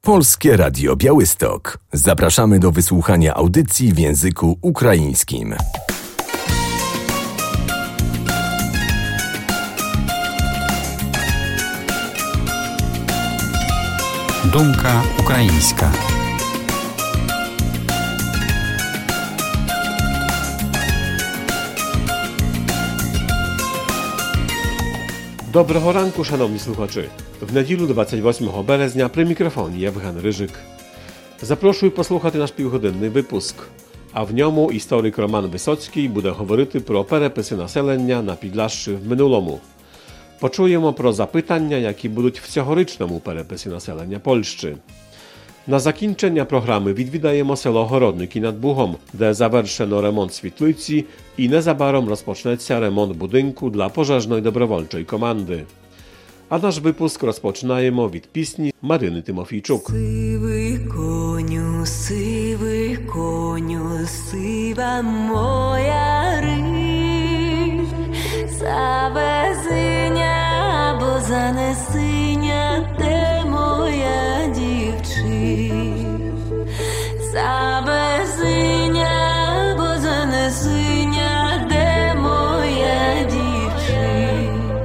Polskie Radio Białystok. Zapraszamy do wysłuchania audycji w języku ukraińskim. Думка українська. Доброго ранку, шановні слухачі! В неділю 28 березня при мікрофоні Євген Рижик. Запрошую послухати наш півгодинний випуск, а в ньому історик Роман Висоцький буде говорити про переписи населення на Підляшші в минулому. Почуємо про запитання, які будуть в цьогорічному переписі населення Польщі. На закінчення програми відвідаємо село Городники над Бугом, де завершено ремонт світлиці і незабаром розпочнеться ремонт будинку для пожежної добровольчої команди. А наш випуск розпочинаємо від пісні Марини Тимофійчук. Сивий коню, сива моя риль, завезиня, бо занесиня, де моя дівчина. Завезиня, бо занесиня, де моя дівчина.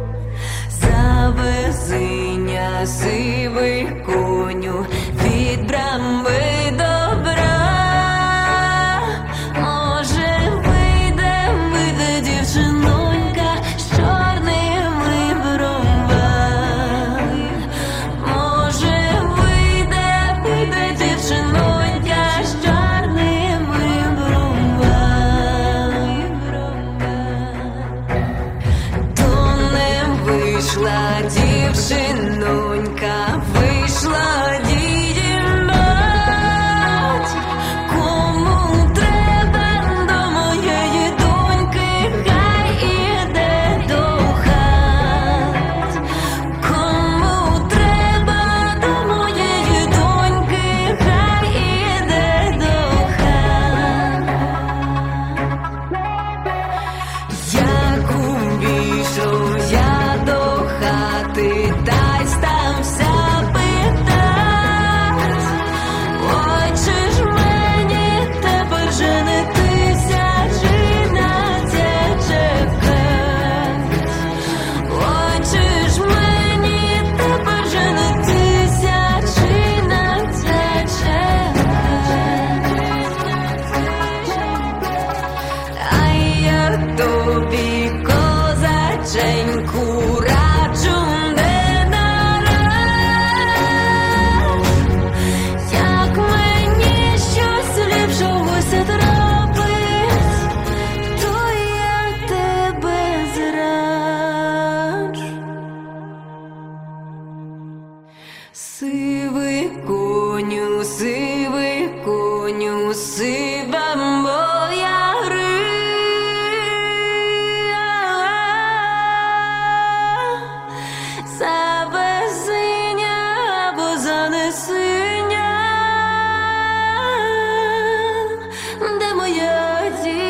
Завезиня, сивий коню, від брамби добра. Може вийде дівчинонька з чорними бровами. Може вийде дівчинонька з чорними бровами. То не вийшла дівчинонька, вийшла дідім мать. Кому треба до моєї доньки, хай іде до хат. Кому треба до моєї доньки, хай іде до хат. Як увійшов я до хати, та й стався питать: ой, чи ж мені тепер женитися, чи на це чекать? Ой, чи ж мені тепер женитися, чи на це чекать? А я тобі, козаченьку, раджу не нараз. Як мені щось ліпшого трапить, то я тебе зраджу. Сивий коню, сива моя риль. Завезиня, бо занесиня, де моя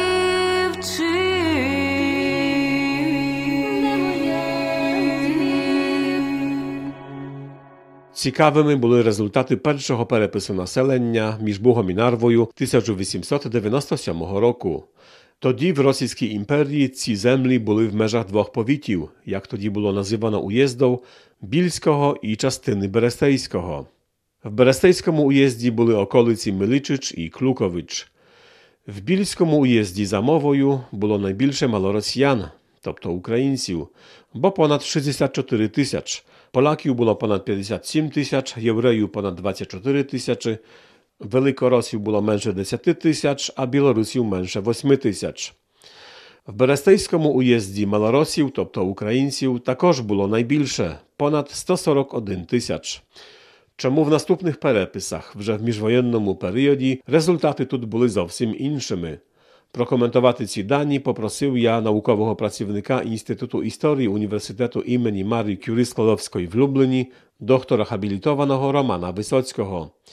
дівчина. Цікавими були результати першого перепису населення між Бугом і Нарвою 1897 року. Тоді в Російській імперії ці землі були в межах двох повітів, як тоді було називано уєздов, Більського і частини Берестейського. В Берестейському уєзді були околиці Миличич і Клукович. В Більському уєзді за мовою було найбільше малоросіян, тобто українців, бо понад 64 тисяч. Поляків було понад 57 тисяч, євреїв понад 24 тисячі, великоросів було менше 10 тисяч, а білорусів менше 8 тисяч. В Берестейському уєзді малоросів, тобто українців, також було найбільше – понад 141 тисяч. Чому в наступних переписах, вже в міжвоєнному періоді, результати тут були зовсім іншими? Прокоментувати ці дані попросив я наукового працівника Інституту історії Університету імені Марії Кюрі Складовської в Любліні, доктора хабілітованого Романа Висоцького.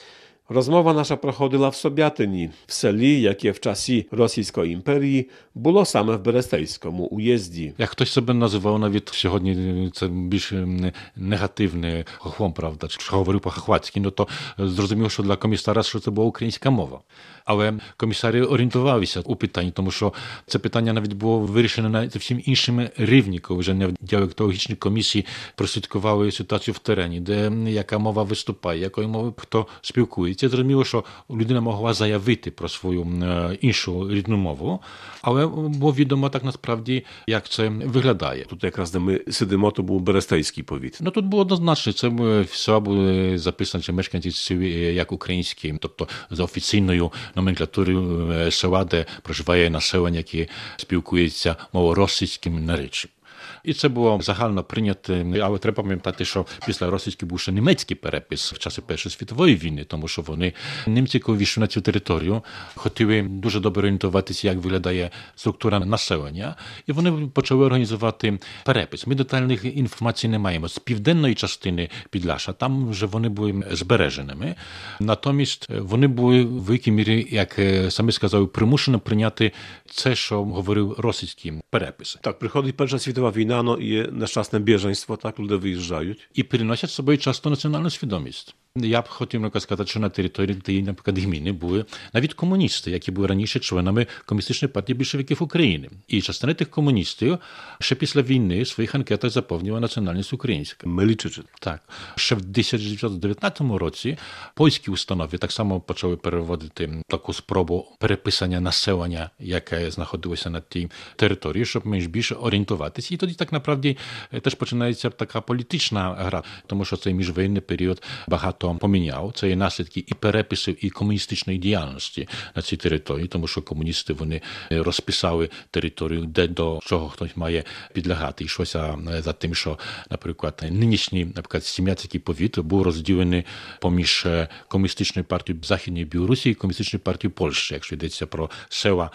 Розмова наша проходила в Собятині, в селі, яке в часі Російської імперії було саме в Берестейському уїзді. Як хтось себе називав навіть сьогодні, це більш негативний хохлом, правда, що говорив по-хохватськи, то зрозуміло, що для комісара, що це була українська мова. Але комісарі орієнтувалися у питанні, тому що це питання навіть було вирішено на зовсім іншими рівні, коли вже не діалектологічні комісії прослідкували ситуацію в терені, де яка мова виступає, якою мовою хто спілкується. Зрозуміло, що людина могла заявити про свою іншу рідну мову, але було відомо так насправді, як це виглядає. Тут якраз, де ми сидимо, то був Берестейський повіт. Тут було однозначно, це все були записані мешканці сіл як українські, тобто за офіційною номенклатурою села, де проживає населення, яке спілкується мовою російським нареччям. І це було загально прийнято, але треба пам'ятати, що після російського був ще німецький перепис в часі Першої світової війни, тому що німці, коли війшли на цю територію, хотіли дуже добре орієнтуватися, як виглядає структура населення, і вони почали організувати перепис. Ми детальних інформацій не маємо. З південної частини Підляшша, там вже вони були збереженими, натомість вони були в великій мірі, як самі сказали, примушено прийняти це, що говорив російський перепис. Так, приходить Перша світова війна, і є нещасне біженство, так, люди виїжджають. І переносять з собою часто національну свідомість. Я б хотів сказати, що на території тієї, наприклад, гміни були навіть комуністи, які були раніше членами Комуністичної партії більшовиків України. І частина тих комуністів ще після війни в своїх анкетах заповнювала національність українська. Милічичі. Так. Ще в 1919 році польські установи так само почали переводити таку спробу переписання населення, яке знаходилося на тій території, щоб менш більше орієнтуватися. І тоді так, насправді, теж починається така політична гра, тому що цей міжвоєнний період багато поміняв. Це є наслідки і переписів, і комуністичної діяльності на цій території, тому що комуністи, вони розписали територію, де до чого хтось має підлягати. Йшлося за тим, що, наприклад, нинішній, Сім'яцький повіт був розділений поміж комуністичною партією Західної Білорусі і комуністичною партією Польщі, якщо йдеться про села,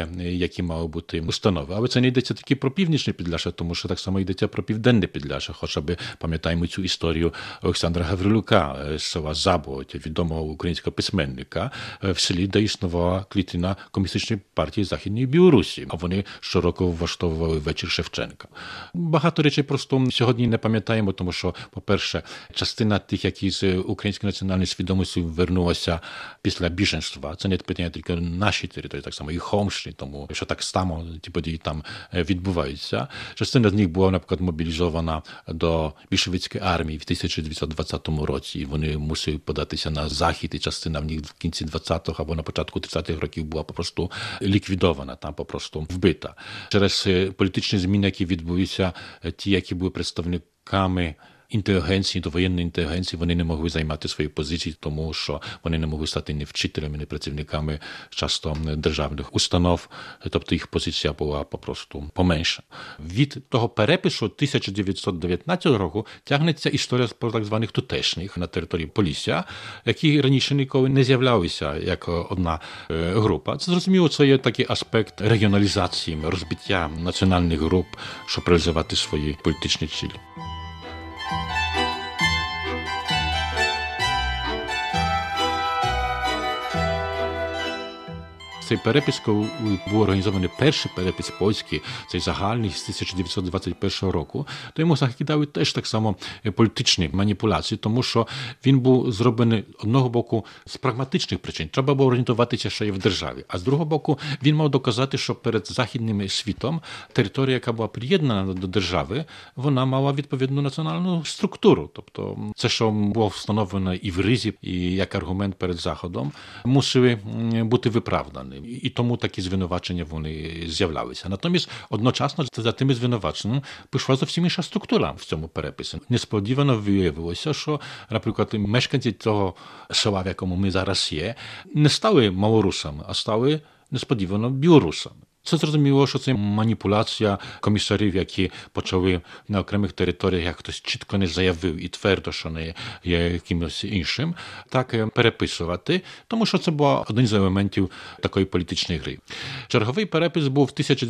які мали бути установи. Але це не йдеться тільки про північне Підляшша, тому що так само йдеться про південне Підляшша, хоча б пам'ятаємо цю історію Олександра Гаврилюка, з села Заболоття, відомого українського письменника, в селі, де існувала клітина Комуністичної партії Західної Білорусі. А вони щороку влаштовували вечір Шевченка. Багато речей просто сьогодні не пам'ятаємо, тому що, по-перше, частина тих, які з української національної свідомості вернулася після біженства. Це не питання тільки нашій території, так само і Хомщини, тому що так само ті події там відбуваються. Частина з них була, наприклад, мобілізована до більшовицької армії в 1920 році. І вони мусили податися на захід, і частина в них в кінці 20-х або на початку 30-х років була попросту ліквідована, там попросту вбита. Через політичні зміни, які відбулися, ті, які були представниками інтелігенції, довоєнної інтелігенції, вони не могли займати свої позиції, тому що вони не могли стати ні вчителями, ні працівниками часто державних установ, тобто їх позиція була попросту поменша. Від того перепису 1919 року тягнеться історія про так званих тутешніх на території Полісся, які раніше ніколи не з'являлися як одна група. Це, зрозуміло, це є такий аспект регіоналізації, розбиття національних груп, щоб реалізувати свої політичні цілі. Цей перепис, коли був організований перший перепис польський, цей загальний з 1921 року, то йому закидали теж так само політичні маніпуляції, тому що він був зроблений, одного боку, з прагматичних причин. Треба було орієнтуватися ще й в державі. А з другого боку, він мав доказати, що перед західним світом територія, яка була приєднана до держави, вона мала відповідну національну структуру. Тобто це, що було встановлено і в Ризі, і як аргумент перед Заходом, мусили бути виправдані. І тому такі звинувачення вони з'являлися. Натомість, одночасно за тими звинуваченнями пішла зовсім інша структура в цьому переписі. Несподівано виявилося, що, наприклад, мешканці того села, в якому ми зараз є, не стали малорусами, а стали несподівано білорусами. Це зрозуміло, що це маніпуляція комісарів, які почали на окремих територіях, як хтось чітко не заявив і твердо, що не є якимось іншим, так переписувати, тому що це був один з елементів такої політичної гри. Черговий перепис був в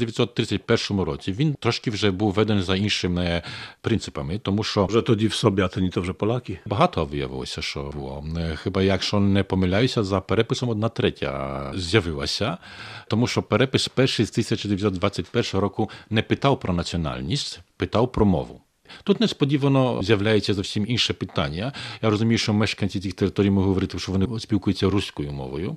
1931 році. Він трошки вже був введений за іншими принципами, тому що Вже тоді в Собятині то вже поляки. багато виявилося, що було. Хіба, якщо не помиляюся, за переписом 1/3 з'явилася, тому що перепис перший з 1921 року не питав про національність, питав про мову. Тут несподівано з'являється зовсім інше питання. Я розумію, що мешканці цих територій можуть говорити, що вони спілкуються руською мовою.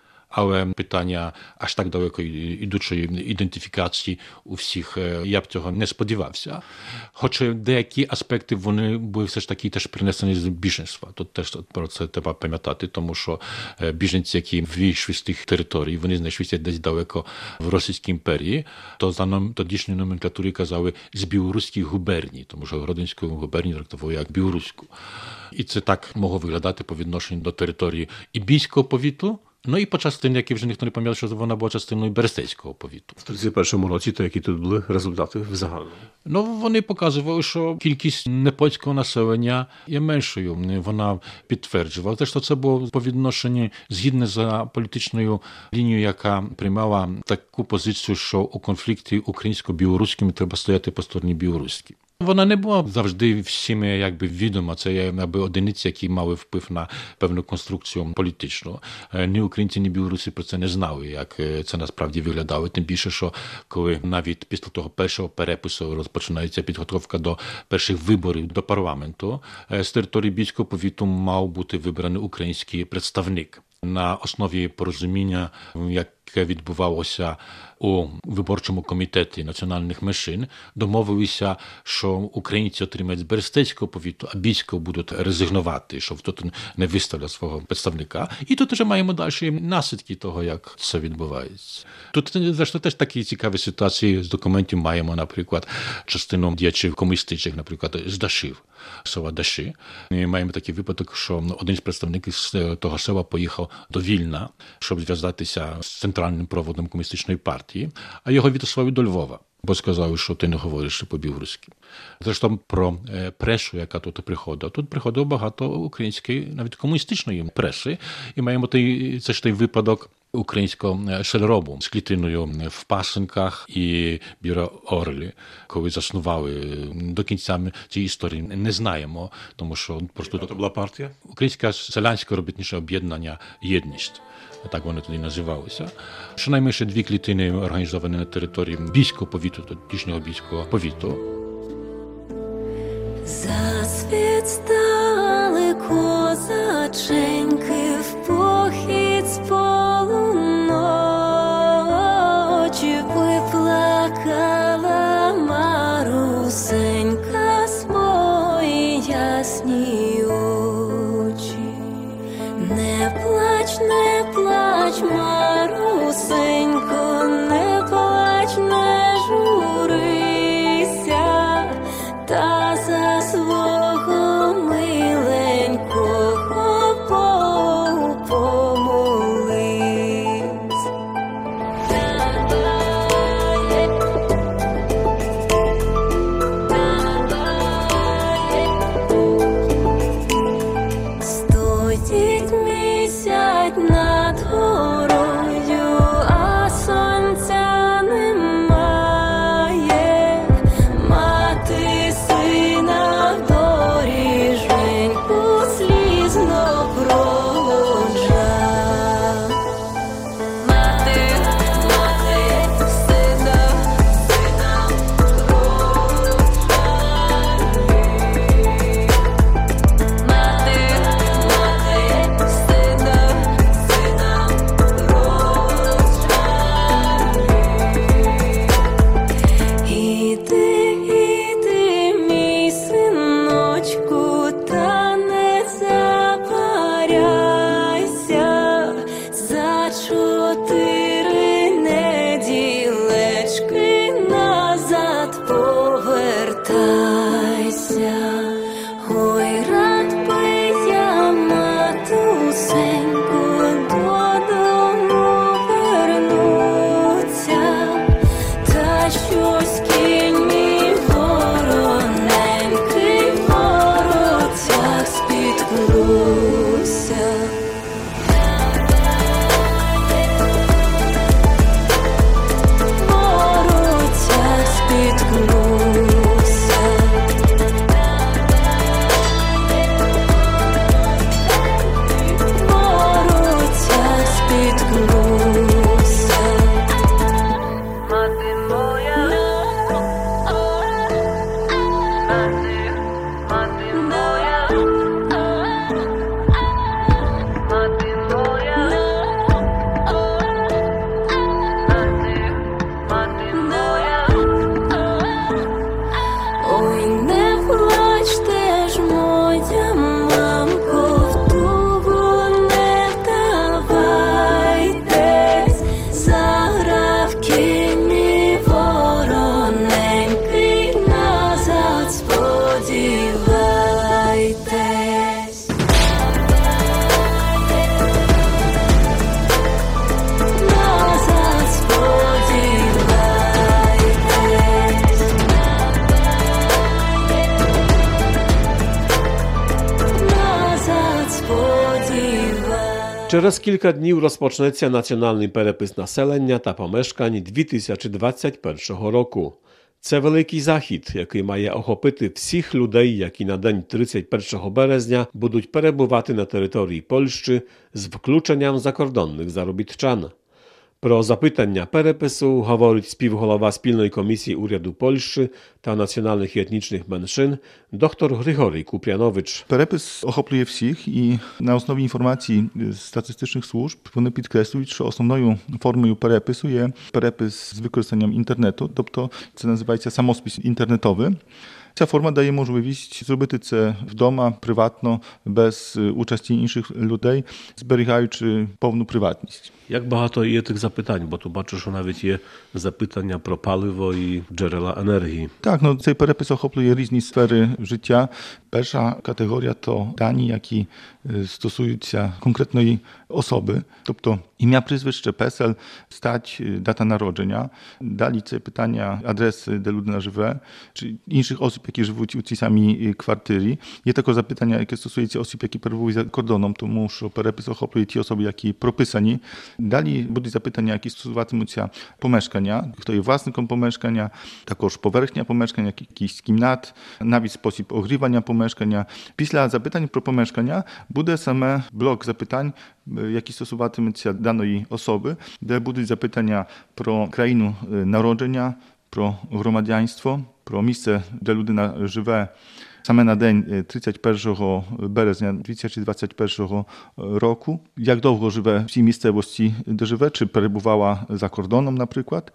Але питання аж так далеко ідучої ідентифікації у всіх, я б цього не сподівався. Хоча деякі аспекти вони були все ж таки теж принесені з біженства. Тут теж про це треба пам'ятати, тому що біженці, які вийшли з тих територій, вони знайшлися десь далеко в Російській імперії, то за тодішньої номенклатури казали з білоруських губерній, тому що Гродненську губернію трактували як білоруську. І це так могло виглядати по відношенню до території Ібійського повіту, ну і по частині, які вже ніхто не пам'ятав, що вона була частиною Берестейського повіту. В 31-му році, то які тут були результати в загальному? Ну, вони показували, що кількість непольського населення є меншою. Вона підтверджувала. Те, що це було по відношенню згідно з політичною лінією, яка приймала таку позицію, що у конфлікті українсько-білоруським треба стояти по стороні білоруській. Вона не була завжди всіми якби відома. Це якби одиниці, які мали вплив на певну конструкцію політичну. Ні українці, ні білоруси про це не знали, як це насправді виглядало. Тим більше, що коли навіть після того першого перепису розпочинається підготовка до перших виборів до парламенту, з території Бійського повіту мав бути вибраний український представник. На основі порозуміння, яке відбувалося у виборчому комітеті національних меншин, домовилися, що українці отримають з Берестейського повіту, а Бійського будуть резигнувати, що тут не виставлять свого представника. І тут вже маємо далі наслідки того, як це відбувається. Тут, зрештою, теж такі цікаві ситуації з документів маємо, наприклад, частину діячів комуністичних, наприклад, з Дашів, села Даші. Ми маємо такий випадок, що один з представників з того села поїхав до Вільна, щоб зв'язатися з центральним проводом комуністичної партії, а його відослали до Львова, бо сказали, що ти не говориш по-білоруськи. Зрештою, про пресу, яка тут приходила. Тут приходило багато української, навіть комуністичної преси, і маємо це ж той випадок українського шелеробу з клітиною в Пасенках і біля Орлі, коли заснували. До кінця цієї історії не знаємо, тому що просто... Це була партія? Українське селянське робітниче об'єднання «Єдність». Так вони тоді називалися. Щонайменше 2 клітини організовані на території Бійського повіту, тодішнього Бійського повіту. Засвіт стали козаченьки в похід з полуночі, виплакала Марусенька свої ясні очі. Не плач, не плач, Марусенько, не плач, не журися, та за свого миленького Богу помолись. Стоїть місяць над горою, а сонця немає. Мати сина в доріженьку слізно проводжа. Мати сина проводжа. Мати сина Через кілька днів розпочнеться національний перепис населення та помешкань 2021 року. Це великий захід, який має охопити всіх людей, які на день 31 березня будуть перебувати на території Польщі з включенням закордонних заробітчан. Про запитання перепису говорить співголова спільної комісії уряду Польщі та національних і етнічних меншин доктор Григорій Куп'янович. Перепис охоплює всіх і на основі інформації з статистичних служб вони підкреслюють, що основною формою перепису є перепис з використанням інтернету, тобто це називається самоспис інтернетовий. Ця форма дає можливість зробити це вдома, приватно, без участі інших людей, зберігаючи повну приватність. Як багато є тих запитань, бо tu бачу, що навіть є запитання про паливо і джерела енергії. Так, цей перепис охоплює різні сфери життя. Перша категорія to дані, які стосуються конкретної особи, тобто ім'я, прізвище, PESEL, stać, data народження. Далі це питання адреси, де людина живе, чи інших osób, які живуть у цій самій квартирі. Є також запитання, яке стосується осіб, які перебувають за кордоном, тому що перепис охоплює ті особи, які прописані. Далі будуть запитання, які стосуватимуться помешкання, хто є власником помешкання, також поверхня помешкання, якісь кімнат, навіть спосіб огрівання помешкання. Після запитань про помешкання буде саме блок запитань, які стосуватимуться danej osoby, де будуть запитання про країну народження, про громадянство, про місце, де людина живе same na dzień 31 березня 2021 roku. Jak długo żywe w tej miejscowości, gdzie żywe, czy перебувала за кордоном, наприклад.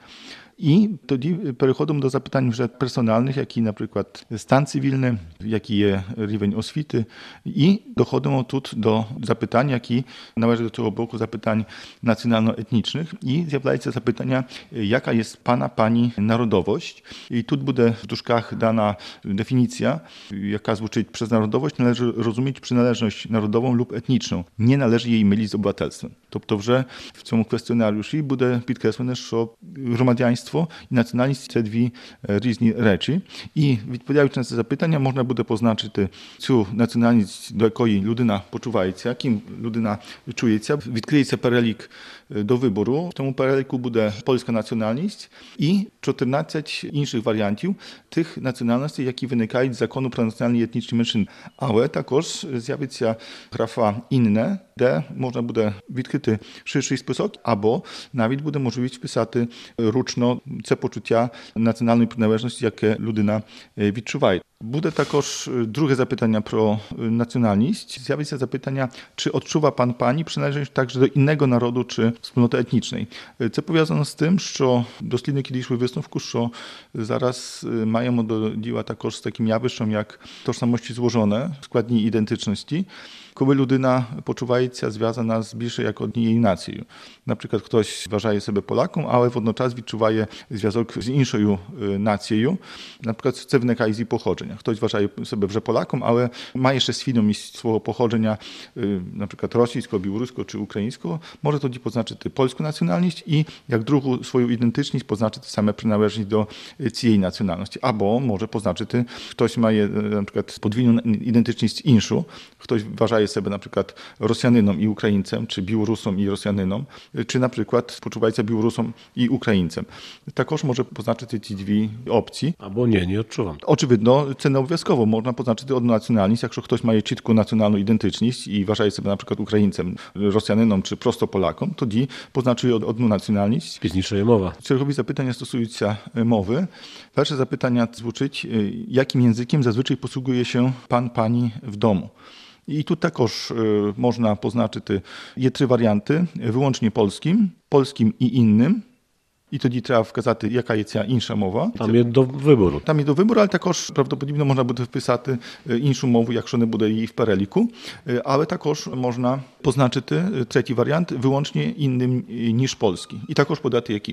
І тоді переходимо до запитань вже персональних, які, наприклад, стан цивільний, який є рівень освіти. І доходимо тут до запитань, які належать до цього блоку запитань національно-етнічних. І з'являється запитання, яка є pana, pani narodowość. І тут буде в дужках дана дефініція, яка звучить przez narodowość, należy rozumieć przynależność narodową lub etniczną. Nie należy jej mylić z obywatelstwem. Тобто вже в цьому квестіонаріуші буде підкреслено, що громадянство і національність – це дві різні речі. І відповідаючи на це запитання, можна буде позначити цю національність, до якої людина почувається, ким людина чується. Відкриється перелік до вибору. В тому переліку буде польська національність і 14 інших варіантів тих національностей, які виникають з закону про національні і етнічні меншини. Але також з'явиться графа «інне», де можна буде відкрити ширший список, або навіть буде можливість вписати ручно це почуття національної приналежності, яке людина відчуває. Буде також drugie zapytania pro nacjonalność. Zjawi się zapytania, czy odczuwa pan, pani przynależność także do innego narodu czy wspólnoty etnicznej. Це пов'язано з тим, що дослідники дійшли висновку, що зараз маємо до діла також з таким явищем, як tożsamości złożone, składni identyczności, коли людина почувається зв'язана з більше як однією нацією. Наприклад, хтось вважає себе поляком, але водночас відчуває зв'язок з іншою нацією. Наприклад, це виникає з її походження. Хтось вважає себе вже поляком, але має ще свідомість свого походження, наприклад, російського, білоруського чи українського, може тоді позначити польську національність і як другу свою ідентичність позначити саме приналежність до цієї національності. Або може позначити, хтось має, наприклад, подвійну ідентичність іншу, хтось вважає себе, наприклад, Rosjaninem i Ukraińcem, czy Białorusem i Rosjaninem, czy na przykład почувається Białorusem i Ukraińcem. Також може позначити ці дві опції. Або ні, не відчувам. Очевидно, це не обов'язково. Можна позначити одну національність, якщо хтось має чітку національну ідентичність і вважає себе, наприклад, українцем, росіянином чи просто поляком, тоді позначує одну національність. Пізніше є мова. Чергові запитання стосуються мови. Перше запитання звучить, яким językiem zazwyczaj posługuje się pan, pani w domu? I tu також можна позначити, є три варіанти, виключно польським і інним. І тоді треба вказати, яка є ця інша мова. Там є до вибору. Там є до вибору, але також правдоподібно можна буде вписати іншу мову, якщо не буде її в переліку. Але також можна позначити третій варіант виключно інним ніж польський. І також подати який.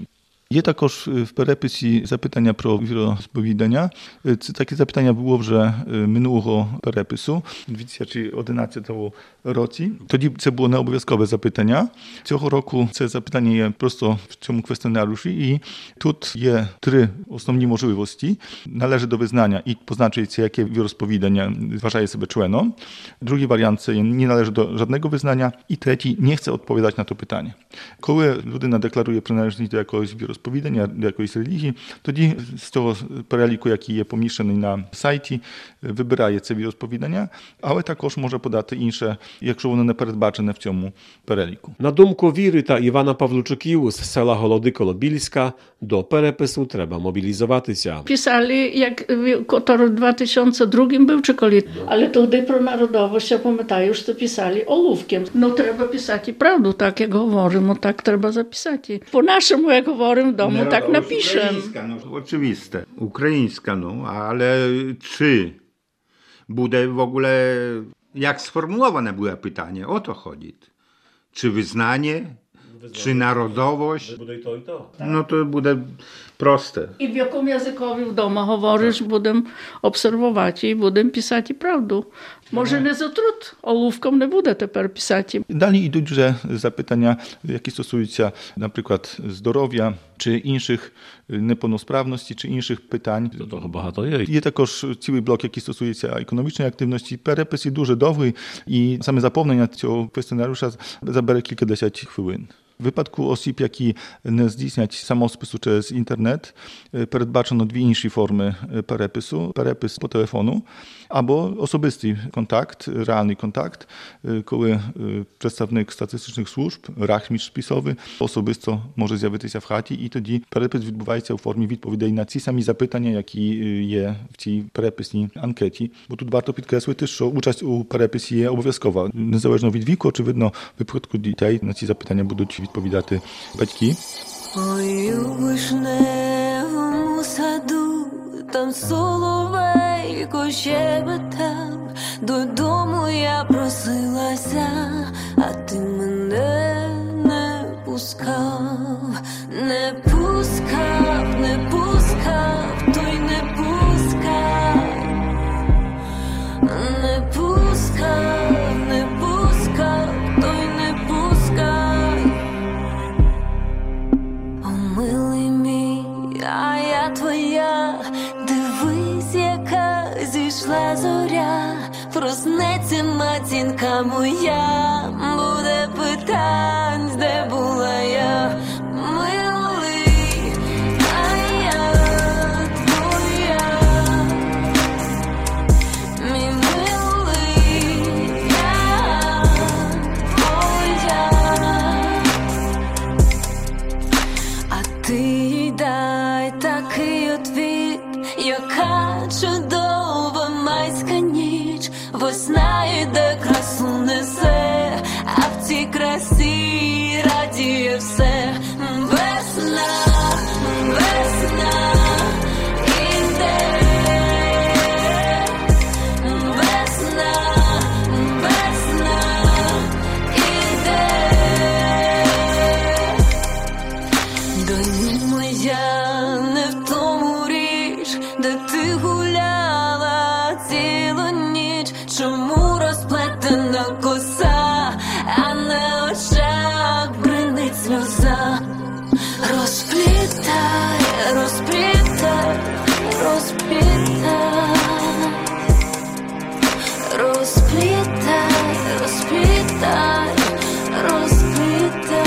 Є також в переписі запитання про віросповідання. Це таке запитання було вже минулого перепису, 2011 році. Тоді це було необов'язкове запитання. Цього року це запитання є просто в цьому квестионаріусі і тут є 3 основні можливості. Należy do wyznania і позначується, яке віросповідання вважає себе членом. Другий варіант – це не належить до жодного визнання. І третій – не chce odpowiadać на to питання. Коли людина декларує приналежність до якогось віросповідання, до якоїсь релігії, тоді з цього переліку, який є поміщений на сайті, вибирає це віросповідання, але також може подати інше, якщо воно не передбачене в цьому переліку. На думку Віри та Івана Павлучуків з села Голоди коло Більська, до перепису треба мобілізуватися. Писали, як который в 2002 був чи коли, але тоді про народовість, я пам'ятаю, що писали оловком. Ну, треба писати правду, так як говоримо, так треба записати. По-нашому, як говоримо вдома, так напишемо. Oczywiste, ukraińska, ale czy буде w ogóle, jak sformułowane było pytanie, o to chodzi. Czy wyznanie, czy narodowość? Буде і то, і то. No to буде proste. І в якому язикові вдома говориш, будемо обсервувати і будемо писати правду. Може, не за труд, оловком не буде тепер писати. Далі йдуть вже запитання, які стосуються, наприклад, здоров'я, чи інших неповносправності, чи інших питань. Того багато є. Є також цілий блок, який стосується економічної активності. Перепис є дуже довгий, і саме заповнення цього квестионаріуса забере кількадесят хвилин. W wypadku osób, які не здійснять самоспису через інтернет, передбачено 2 інші форми перепису. Перепис по телефону або особистий контакт, realny kontakt, коли представник статистичних служб, рахміч spisowy, особисто може з'явитися в хаті, і тоді перепис відбувається у формі відповідей на ці самі запитання, які є в цій переписній анкеті. Бо тут варто підкреслити, що участь у переписі є обов'язкова. Незалежно від віку, очевидно, в випадку дітей на ці запитання будуть відповідати батьки. Ой, у вишневому саду, там соловейко щебетав, додому я просилася, а ти мене не пускав, не пускав, не пускав, той не пускав, не пускав, не пускав, той не пускав. О, милий мій, а я твоя, дивись, яка зійшла зоря, проснеться матінка моя, буде питань, де була я, милий, а я твоя, мій милий, я твоя. А ти їй дай такий отвіт, яка чудова майська ніч, весна йде, красу несе, а в цій красі радіє все. Весна, весна іде, весна, весна іде. Доню моя, не в тому річ, де ти гуляла цілу ніч, чому розплетена коса, а на очах бринить сльоза. Розплітай, розплітай, розплітай, розплітай, розплітай, розплітай.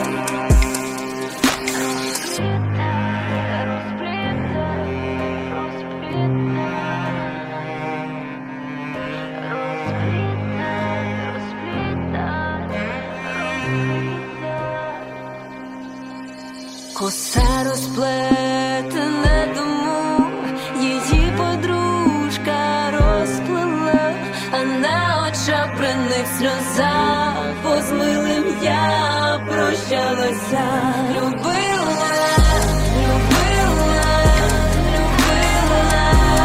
Коса розплетена, тому її подружка розплела, а на очах бринить сльоза, бо з милим я прощалася. Любила, любила, любила,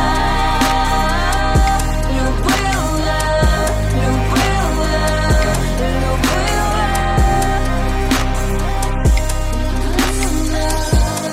любила, любила, любила.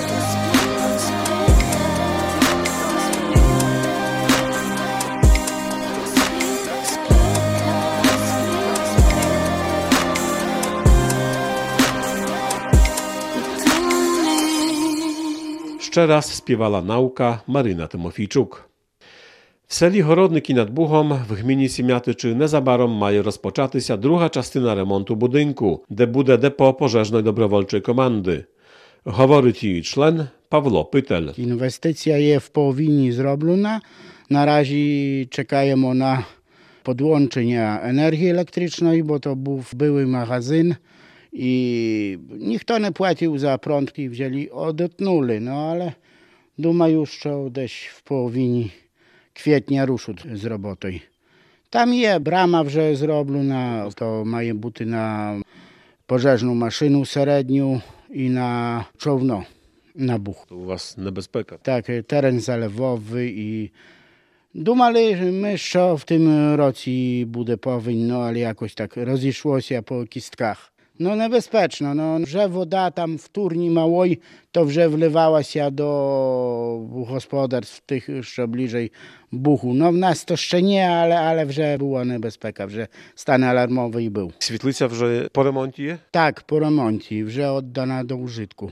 ще раз співала наука Марина Тимофійчук. В селі Городники над Бугом в гміні Сім'ятичі незабаром має розпочатися друга частина ремонту будинку, де буде депо пожежної добровольчої команди. Говорить її член Павло Pytel. Інвестиція є в половині зроблена. Наразі чекаємо на підключення енергії електричної, бо то був były магазин і ніхто не платив за prądki, взяли, odetнули. No ale думаю, що десь в половині квітня рушать з роботою. Там є брама вже зроблена, то має бути на пожежну машину середню і на човно, на Буг. У вас небезпека. Так, терен zalewowy i думали ми, що в тим році буде повінь, але якось так розійшлося по кістках. Небезпечно, вже вода там в турні малої, то вже вливалася до господарств тих, що ближej Bugu. В нас то ще nie, але вже була небезпека, вже стан alarmowy був. Світлиця вже по ремонті є? Так, по ремонті, вже oddana do użytku.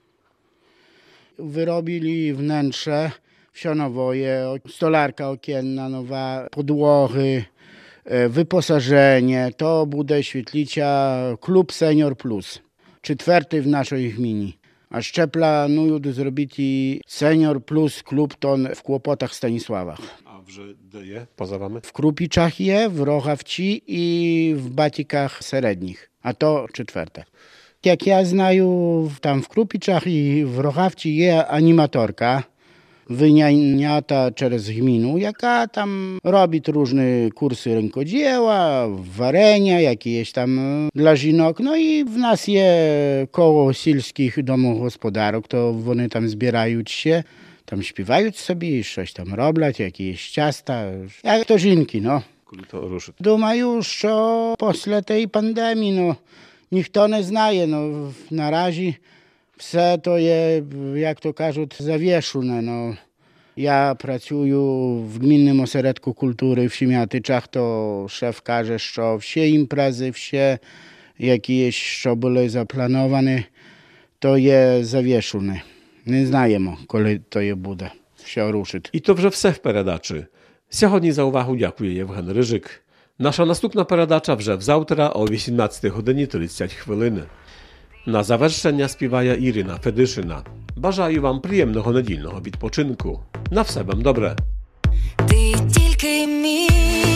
Wyrobili wnętrze, все nowoje, stolarka okienna nowa, podłogi, wyposażenie. To буде świetlicia klub Senior Plus, 4 w naszej gminie. A jeszcze planują zrobić i Senior Plus klub ton w Kłopotach Stanisławach. A вже де є? Поза вами? W Krupiczach je, w Rochawci i w Batikach Średnich, a to 4. Jak ja znаю, tam w Krupiczach i w Rochawci jest animatorka, wynajęta przez gminę, jaka tam robi różne kursy rękodzieła, warenia, jakieś tam dla żinok. No i w nas jest koło sielskich domów gospodarek, to one tam zbierają się, tam śpiewają sobie, coś tam robią, jakieś ciasta, jak to żinki, no. Коли то рушить? Думаю, що після тієї пандемії, ніхто не знає, наразі все то є, як то кажуть, завішане. Я працюю в гмінному осередку культури в Сім'ятичах, то шеф каже, що всі імпрези, всі якісь, що були заплановані, то є завішане. Не знаємо, коли то є буде, що рушить. І то вже все в передачі. Сьогодні за увагу дякує Євген Рижик. Наша наступна передача вже взавтра о 18:30. На завершення співає Ірина Федишина. Бажаю вам приємного недільного відпочинку. На все вам добре. Ти тільки мій,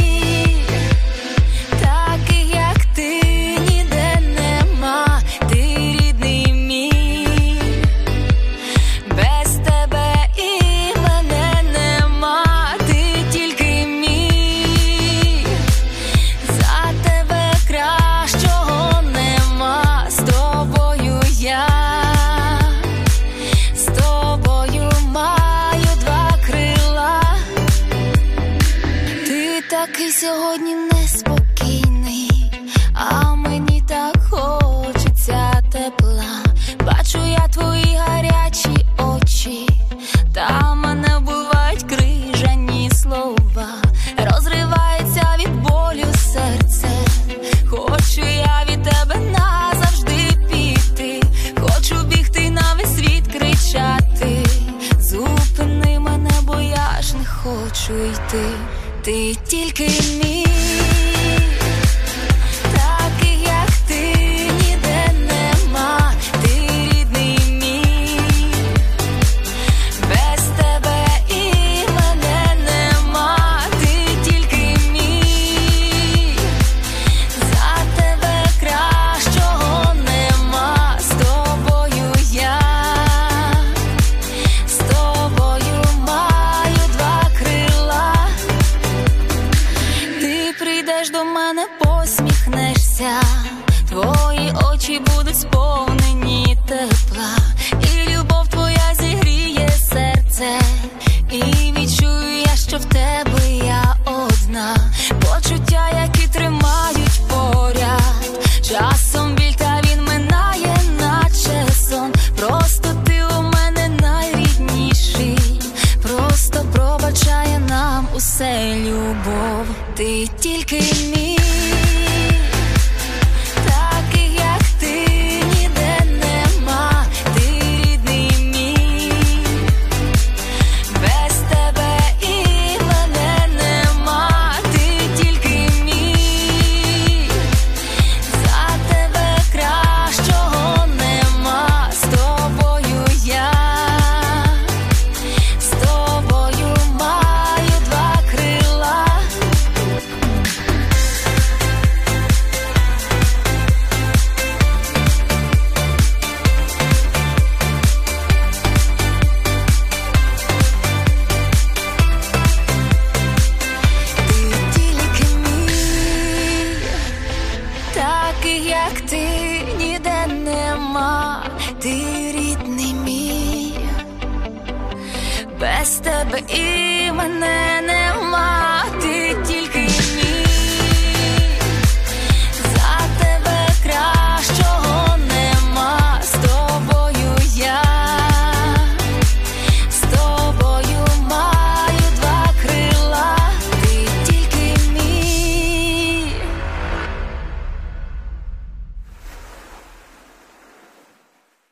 таких як ти ніде нема. Ти рідний мій, без тебе і мене нема. Ти тільки мій, за тебе кращого нема. З тобою я, з тобою маю два крила. Ти такий сьогодні неспокійний, а мені так хочеться тепла. Бачу я твої гарячі очі, та мене вбивають крижані слова. Розривається від болю серце, хочу я від тебе назавжди піти. Хочу бігти на весь світ, кричати. Зупини мене, бо я ж не хочу йти. Ти тільки мій, таких як ти ніде нема. Ти рідний мій, без тебе і мене нема. Ти тільки мій, за тебе кращого нема. З тобою я, з тобою маю два крила. Ти прийдеш до мене, посміхнешся, твої очі будуть сповнені тепла, і любов твоя зігріє серце, і відчую я, що в тебе я одна. Почуття, які тримають поряд, часом біль, та він минає, наче сон. Просто ти у мене найрідніший, просто пробачає нам усе любов. Ти тільки мій, таких як ти ніде нема. Ти рідний мій, тебе і мене.